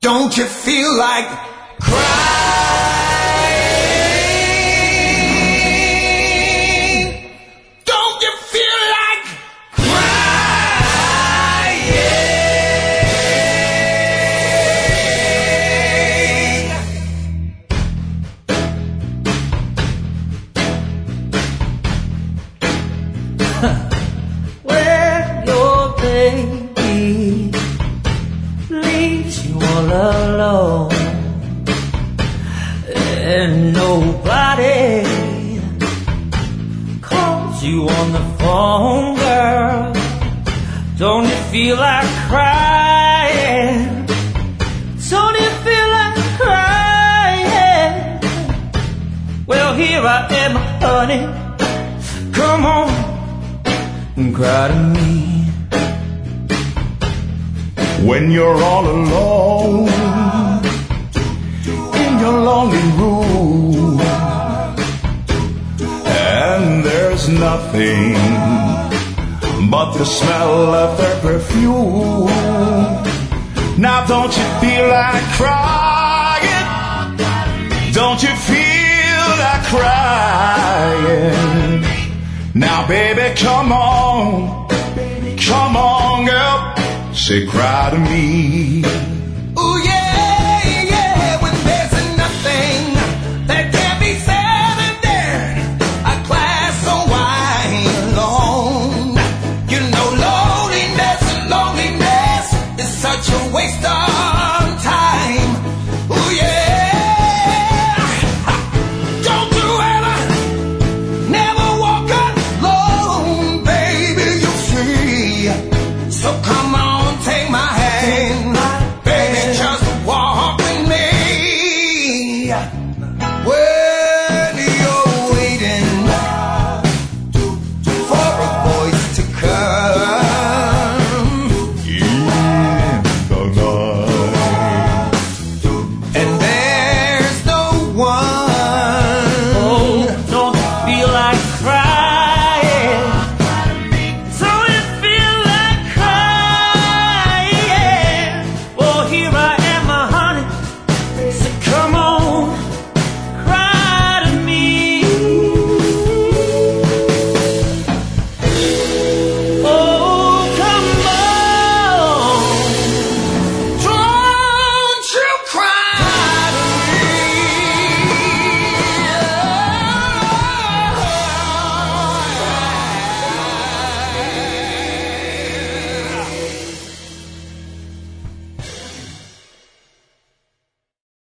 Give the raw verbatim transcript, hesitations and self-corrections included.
Don't you feel like crying? Don't you feel like crying? When your baby leaves you all alone and nobody calls you on the phone, girl, don't you feel like crying? Don't you feel like crying? Well, here I am, honey, come on and cry to me. when you're all alone in your lonely room and there's nothing but the smell of their perfume? Now don't you feel like crying? Don't you feel like crying? Now baby, come on, come on girl, say cry to me.